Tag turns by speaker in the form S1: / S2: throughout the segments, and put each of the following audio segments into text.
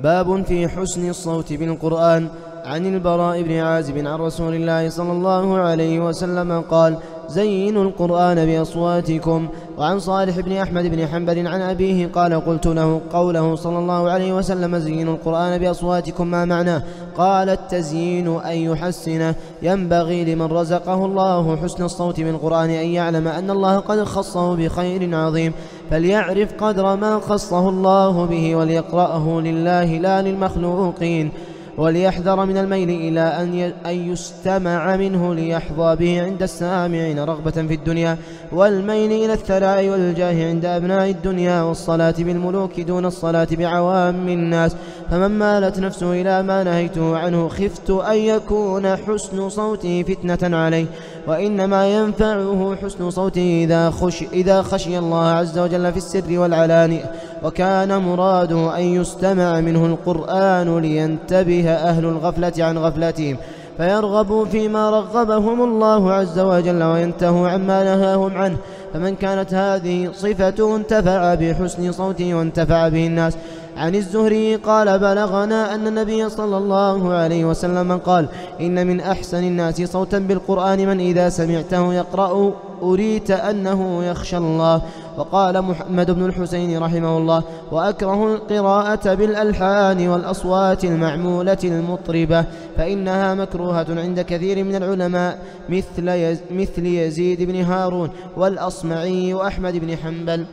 S1: باب في حسن الصوت بالقرآن. عن البراء بن عازب عن رسول الله صلى الله عليه وسلم قال: زينوا القرآن بأصواتكم. وعن صالح بن أحمد بن حنبل عن أبيه قال: قلت له قوله صلى الله عليه وسلم: زينوا القرآن بأصواتكم، ما معناه؟ قال: التزيين أن يحسنه. ينبغي لمن رزقه الله حسن الصوت بالقرآن أن يعلم أن الله قد خصه بخير عظيم، فليعرف قدر ما خصه الله به وليقرأه لله لا للمخلوقين، وليحذر من الميل إلى أن يستمع منه ليحظى به عند السامعين رغبة في الدنيا، والميل إلى الثراء والجاه عند أبناء الدنيا، والصلاة بالملوك دون الصلاة بعوام الناس. فمن مالت نفسه إلى ما نهيته عنه خفت أن يكون حسن صوته فتنة عليه، وإنما ينفعه حسن صوته إذا خشي الله عز وجل في السر والعلانية، وكان مراده أن يستمع منه القرآن لينتبه أهل الغفلة عن غفلتهم فيرغبوا فيما رغبهم الله عز وجل وينتهوا عما نهاهم عنه. فمن كانت هذه صفته انتفع بحسن صوته وانتفع به الناس. عن الزهري قال: بلغنا أن النبي صلى الله عليه وسلم قال: إن من أحسن الناس صوتا بالقرآن من إذا سمعته يقرأ أريت أنه يخشى الله. وقال محمد بن الحسين رحمه الله: وأكره القراءة بالألحان والأصوات المعمولة المطربة، فإنها مكروهة عند كثير من العلماء مثل يزيد بن هارون والأصمعي وأحمد بن حنبل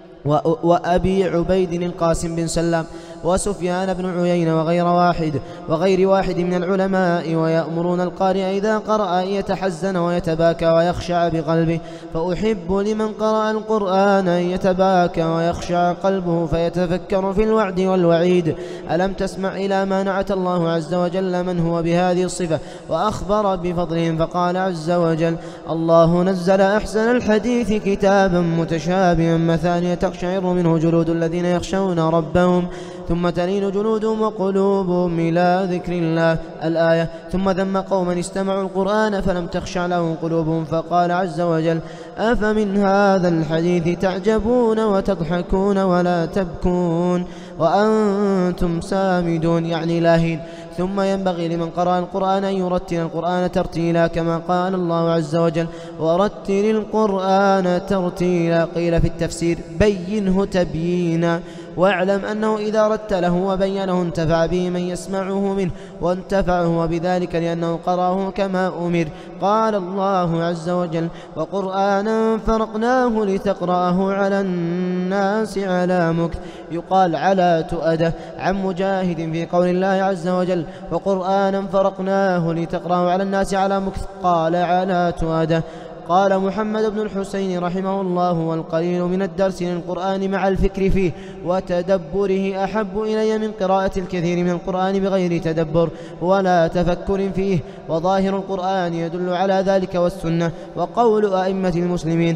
S1: وأبي عبيد القاسم بن سلام وسفيان بن عيينة وغير واحد من العلماء، ويأمرون القارئ إذا قرأ أن يتحزن ويتباكى ويخشع بقلبه، فأحب لمن قرأ القرآن أن يتباكى ويخشع قلبه فيتفكر في الوعد والوعيد. ألم تسمع إلى ما نعت الله عز وجل من هو بهذه الصفة وأخبر بفضلهم، فقال عز وجل: الله نزل أحسن الحديث كتابا متشابها مثانية تقشعر منه جلود الذين يخشون ربهم ثم تلين جلودهم وقلوبهم إلى ذكر الله، الآية. ثم ذم قوما استمعوا القرآن فلم تخشع لهم قلوبهم، فقال عز وجل: أفمن هذا الحديث تعجبون وتضحكون ولا تبكون وأنتم سامدون، يعني لاهين. ثم ينبغي لمن قرأ القرآن أن يرتل القرآن ترتيلا، كما قال الله عز وجل: ورتل القرآن ترتيلا. قيل في التفسير: بينه تبيينا، واعلم أنه إذا رتله وبينه انتفع به من يسمعه منه، وانتفع هو بذلك لأنه قرأه كما أمر. قال الله عز وجل: وقرآنا فرقناه لتقرأه على الناس على مكث، يقال على تؤدة. عن مجاهد في قول الله عز وجل: وقرآنا فرقناه لتقرأه على الناس على مكث، قال على تؤدة. قال محمد بن الحسين رحمه الله: والقليل من الدرس للقرآن مع الفكر فيه وتدبره أحب إلي من قراءة الكثير من القرآن بغير تدبر ولا تفكر فيه، وظاهر القرآن يدل على ذلك والسنة وقول أئمة المسلمين.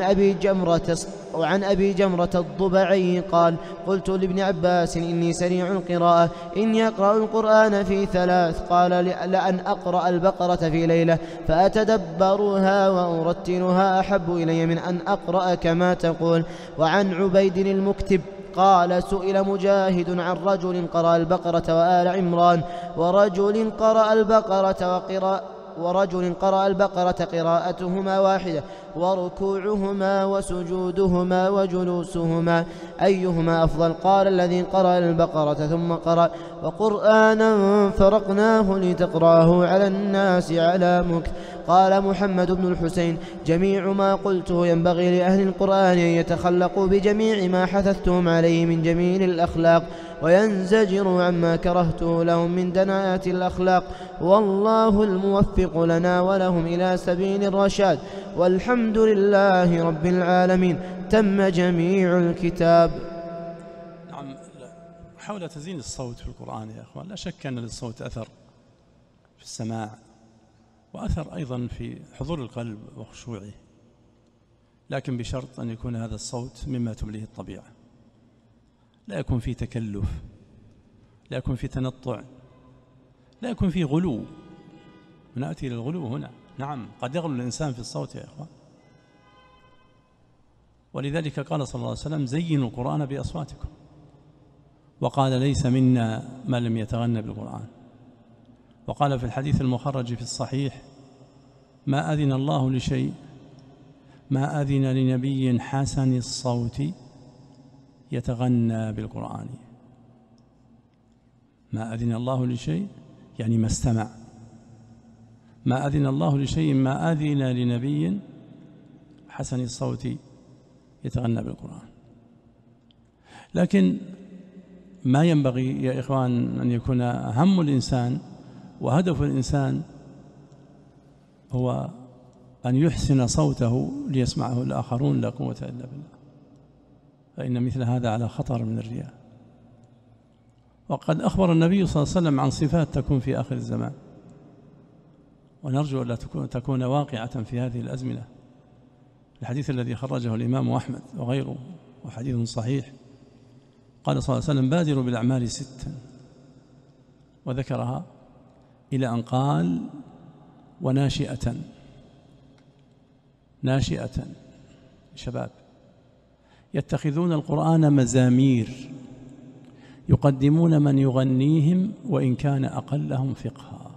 S1: وعن أبي جمرة الضبعي قال: قلت لابن عباس: إني سريع القراءة، إني أقرأ القرآن في 3، قال: لأن أقرأ البقرة في ليلة فأتدبرها وأرتلها أحب إلي من أن أقرأ كما تقول. وعن عبيد المكتب قال: سئل مجاهد عن رجل قرأ البقرة وآل عمران، ورجل قرأ البقرة قراءتهما واحدة، وركوعهما وسجودهما وجلوسهما، أيهما أفضل؟ قال: الذي قرأ البقرة ثم قرأ: وقرآنا فرقناه لتقرأه على الناس على مكث. قال محمد بن الحسين: جميع ما قلته ينبغي لأهل القرآن أن يتخلقوا بجميع ما حثثتهم عليه من جميل الأخلاق، وينزجروا عما كرهته لهم من دناءات الأخلاق، والله الموفق لنا ولهم إلى سبيل الرشاد، والحمد لله رب العالمين. تم جميع الكتاب.
S2: نعم، حول تزيين الصوت في القرآن يا أخوان، لا شك أن للصوت أثر في السماع، وأثر أيضا في حضور القلب وخشوعه، لكن بشرط أن يكون هذا الصوت مما تمليه الطبيعة، لا يكون فيه تكلف، لا يكون فيه تنطع، لا يكون فيه غلو. ونأتي للغلو هنا. نعم، قد يغلو الإنسان في الصوت يا إخوان، ولذلك قال صلى الله عليه وسلم: زينوا القرآن بأصواتكم. وقال ليس منا من لم يتغنى بالقرآن. وقال في الحديث المخرج في الصحيح ما أذن الله لشيء، ما أذن لنبي حسن الصوت يتغنى بالقرآن. ما أذن الله لشيء يعني ما استمع. ما أذن الله لشيء ما أذن لنبي حسن الصوت يتغنى بالقرآن. لكن ما ينبغي يا إخوان أن يكون هم الإنسان وهدف الإنسان هو أن يحسن صوته ليسمعه الآخرون، لا قوة إلا بالله، فإن مثل هذا على خطر من الرياء. وقد أخبر النبي صلى الله عليه وسلم عن صفات تكون في آخر الزمان، ونرجو أن لا تكون واقعة في هذه الأزمنة. الحديث الذي خرجه الإمام أحمد وغيره وحديث صحيح، قال صلى الله عليه وسلم بادروا بالأعمال 6، وذكرها إلى أن قال وناشئة. ناشئة شباب يتخذون القرآن مزامير يقدمون من يغنيهم وإن كان أقلهم فقها.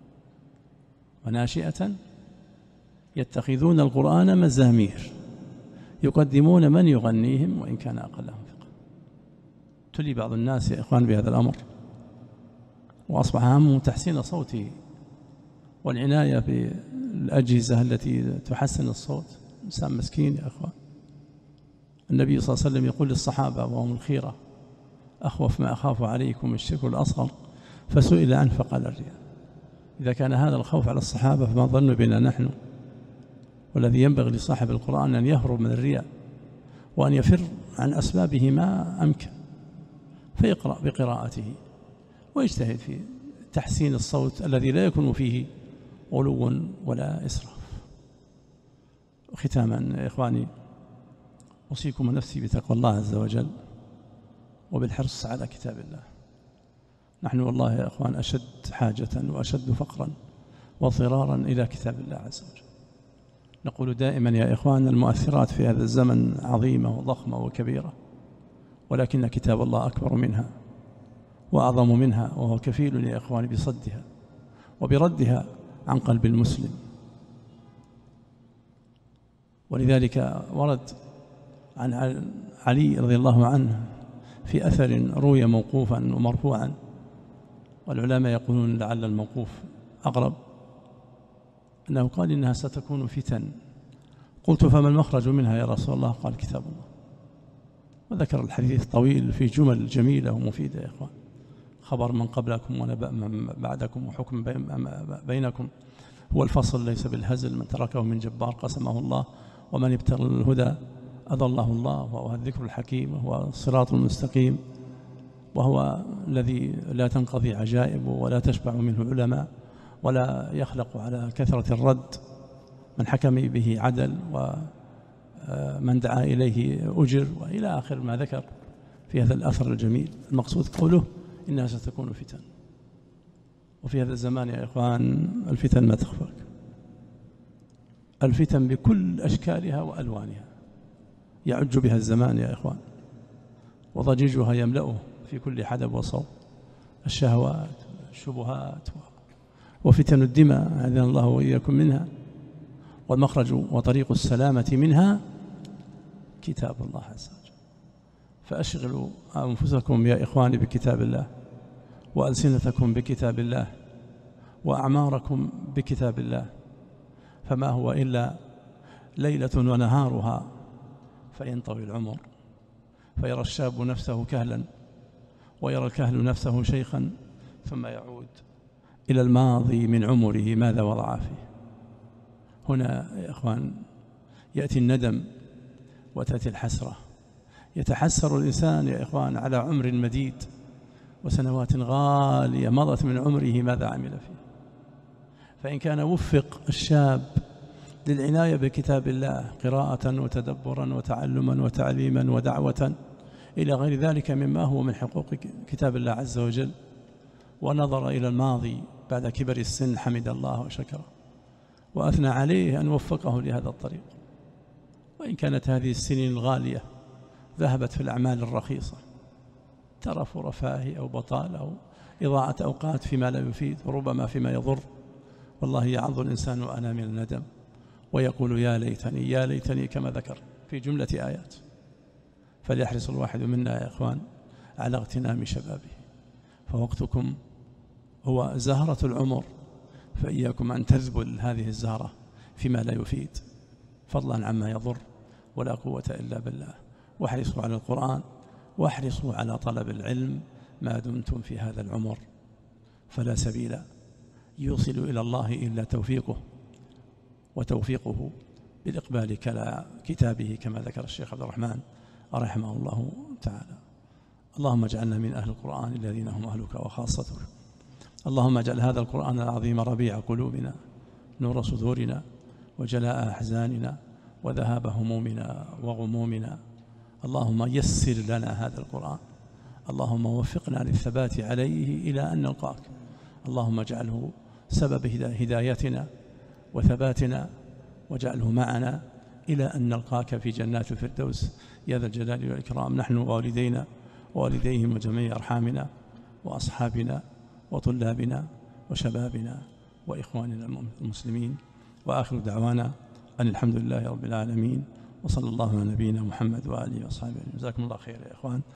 S2: وناشئة يتخذون القرآن مزامير يقدمون من يغنيهم وإن كان أقلهم فقها. تلي بعض الناس يا إخوان بهذا الأمر، وأصبح همه تحسين صوته والعناية بالأجهزة التي تحسن الصوت. إنسان مسكين يا إخوان. النبي صلى الله عليه وسلم يقول للصحابة وهم الخيرة أخوف ما أخاف عليكم الشرك الأصغر، فسئل عنه فقال الرياء. إذا كان هذا الخوف على الصحابة فما ظن بنا نحن؟ والذي ينبغي لصاحب القرآن أن يهرب من الرياء وأن يفر عن أسبابه ما أمكن، فيقرأ بقراءته ويجتهد في تحسين الصوت الذي لا يكون فيه غلو ولا إسراف. ختاما يا إخواني، أوصيكم ونفسي بتقوى الله عز وجل وبالحرص على كتاب الله. نحن والله يا إخوان أشد حاجة وأشد فقرا وضرارا إلى كتاب الله عز وجل. نقول دائما يا إخوان المؤثرات في هذا الزمن عظيمة وضخمة وكبيرة، ولكن كتاب الله أكبر منها وأعظم منها، وهو كفيل يا إخواني بصدها وبردها عن قلب المسلم. ولذلك ورد عن علي رضي الله عنه في أثر روي موقوفا ومرفوعا، والعلماء يقولون لعل الموقوف أقرب، أنه قال إنها ستكون فتن. قلت فما المخرج منها يا رسول الله؟ قال كتاب الله. وذكر الحديث طويل في جمل جميلة ومفيدة يا إخوان. خبر من قبلكم ونبأ من بعدكم وحكم بينكم، هو الفصل ليس بالهزل، من تركه من جبار قسمه الله، ومن ابتغى الهدى أضله الله، وهو الذكر الحكيم، وهو الصراط المستقيم، وهو الذي لا تنقضي عجائبه ولا تشبع منه علماء ولا يخلق على كثرة الرد. من حكم به عدل ومن دعا إليه أجر، وإلى آخر ما ذكر في هذا الأثر الجميل. المقصود قوله إنها ستكون فتن، وفي هذا الزمان يا إخوان الفتن ما تخفاك، الفتن بكل أشكالها وألوانها يعج بها الزمان يا إخوان، وضجيجها يملأه في كل حدب وصوب. الشهوات الشبهات وفتن الدماء أعاذنا الله وإياكم منها، والمخرج وطريق السلامة منها كتاب الله عز وجل. فأشغلوا أنفسكم يا إخواني بكتاب الله، وألسنتكم بكتاب الله، وأعماركم بكتاب الله، فما هو إلا ليلة ونهارها فينطوي العمر، فيرى الشاب نفسه كهلا ويرى الكهل نفسه شيخا، ثم يعود إلى الماضي من عمره ماذا وضع فيه. هنا يا إخوان يأتي الندم وتأتي الحسرة. يتحسر الإنسان يا إخوان على عمر مديد وسنوات غالية مضت من عمره ماذا عمل فيه. فإن كان وفق الشاب للعناية بكتاب الله قراءة وتدبرا وتعلما وتعليما ودعوة إلى غير ذلك مما هو من حقوق كتاب الله عز وجل، ونظر إلى الماضي بعد كبر السن، حمد الله وشكره وأثنى عليه أن وفقه لهذا الطريق. وإن كانت هذه السنين الغالية ذهبت في الأعمال الرخيصة، ترف ورفاه أو بطالة أو إضاعة أوقات فيما لا يفيد وربما فيما يضر. والله يعظ الإنسان أنا من الندم ويقول يا ليتني يا ليتني كما ذكر في جملة آيات. فليحرص الواحد منا يا إخوان على اغتنام شبابه، فوقتكم هو زهرة العمر، فإياكم أن تذبل هذه الزهرة فيما لا يفيد فضلا عما يضر، ولا قوة إلا بالله. واحرصوا على القرآن واحرصوا على طلب العلم ما دمتم في هذا العمر، فلا سبيل يوصل إلى الله إلا توفيقه، وتوفيقه بالإقبال كتابه كما ذكر الشيخ عبد الرحمن رحمه الله تعالى. اللهم اجعلنا من أهل القرآن الذين هم أهلك وخاصتك. اللهم اجعل هذا القرآن العظيم ربيع قلوبنا، نور صدورنا، وجلاء أحزاننا، وذهاب همومنا وغمومنا. اللهم يسر لنا هذا القرآن، اللهم وفقنا للثبات عليه إلى أن نلقاك. اللهم اجعله سبب هدايتنا وثباتنا، واجعله معنا إلى أن نلقاك في جنات الفردوس يا ذا الجلال والإكرام، نحن ووالدينا ووالديهم وجميع أرحامنا وأصحابنا وطلابنا وشبابنا وإخواننا المسلمين. وآخر دعوانا أن الحمد لله رب العالمين، وصلى الله على نبينا محمد وآله وصحبه. جزاكم الله خير يا إخوان.